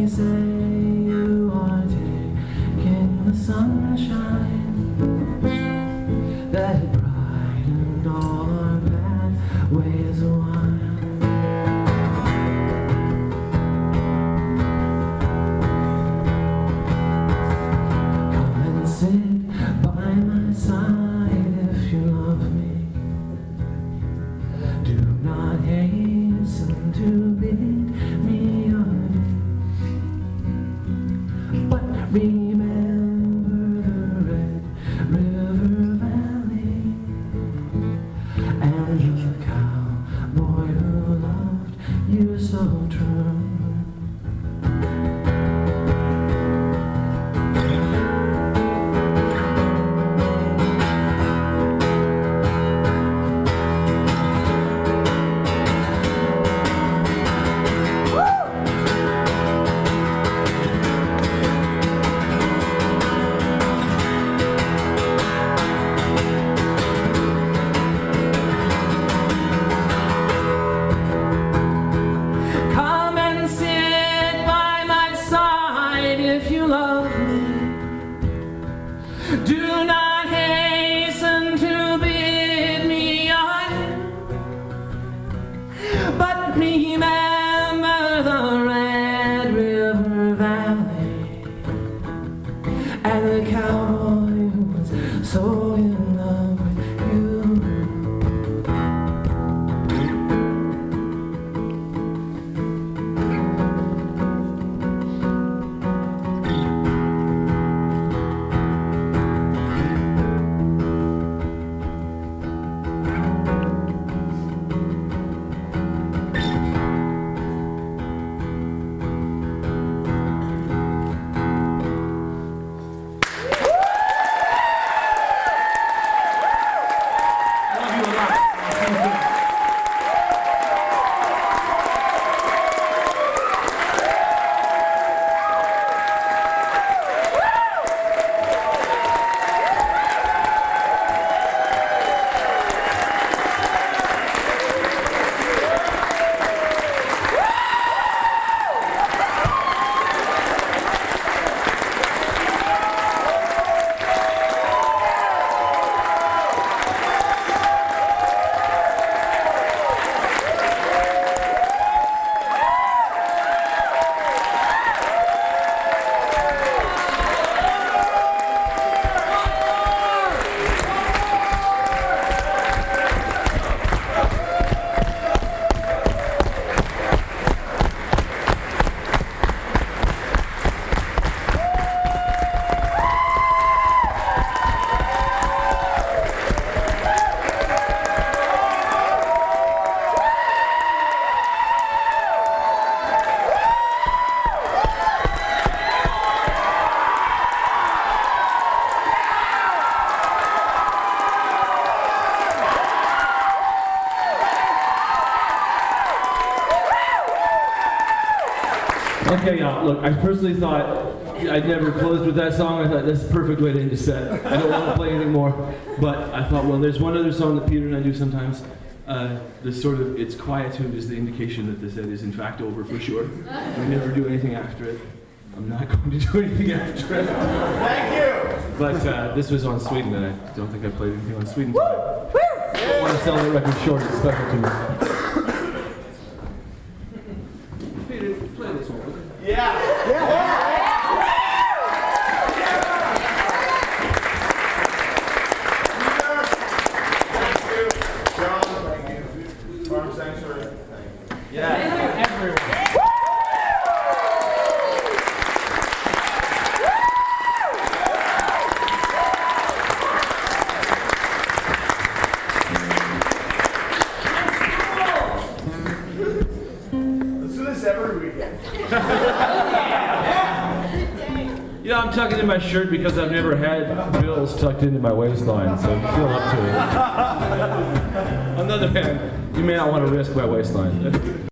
They say you are taking the sunshine that brightened all our bad ways a while. Come and sit by my side if you love me. Do not hasten to bid me adieu, but remember the Red River Valley and the cowboy who loved you so true. If you love me, do not hasten to bid me adieu, but remember the Red River Valley and the cowboy who was so in love with you. Okay, y'all, look, I personally thought I'd never closed with that song. I thought that's the perfect way to end a set. I don't want to play anything more, but I thought, well, there's one other song that Peter and I do sometimes. This sort of, its quietude is the indication that the set is in fact over for sure. We never do anything after it. I'm not going to do anything after it. Thank you! But this was on Sweden, and I don't think I played anything on Sweden tonight. I don't want to sell the record short, it's special to me. Peter, play this one. Yeah! Farm Sanctuary. Thank you. Yeah. Everyone. Let's do this every weekend. You know, I'm tucking in my shirt because I've never had bills tucked into my waistline, so I feel up to it. On the other hand, you may not want to risk my waistline.